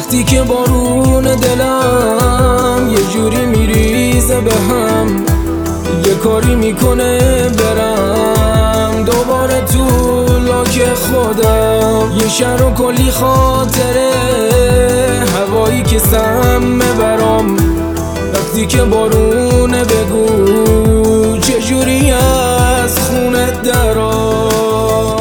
وقتی که بارون دلم یه جوری میریزه به هم، یه کاری میکنه برم دوباره تو لاک خودم. یه شهر و کلی خاطره، هوایی که سمه برام. وقتی که بارونه بگو چجوری از خونه درام.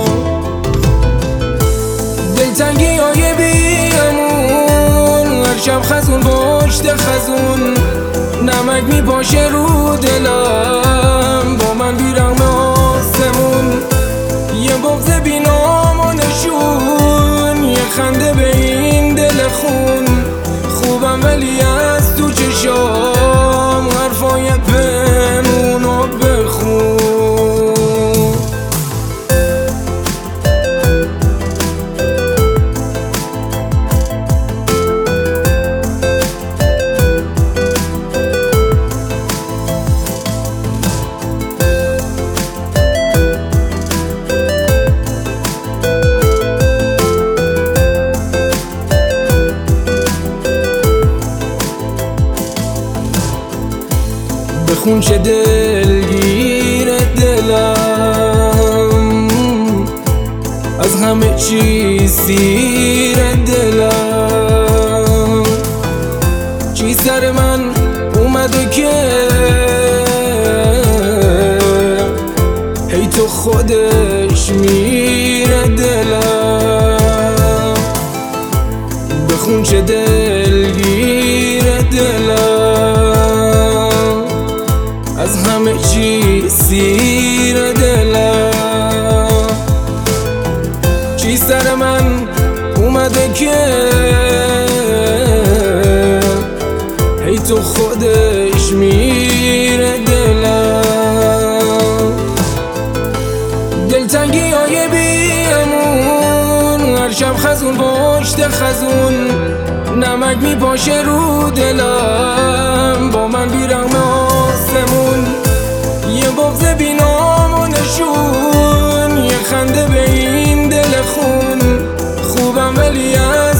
دلتنگی های بیامون، هر شب خزون پشت خزون، نمک میپاشه رو دلم با من بیرغم آسمون. یه بغض بینام و نشون، یه خنده به این دل خون. خوبم ولی از تو چشام حرفای پنهونو بخون. بخون چه دلگیر دلم، از همه چیز سیر دلم. چی سر من اومده که هی تو خودش میره دلم. بخون چه دلگیر دلم، از همه چی سیر دلم. چی سر من اومده که هی تو خودش میره دلم. دلتنگی های بیامون، هر شب خزون پشت خزون، نمک میپاشه رو دلم با من بیرغم آسمون. یه بغض بینام و نشون، یه خنده به این دل خون. خوبم ولی از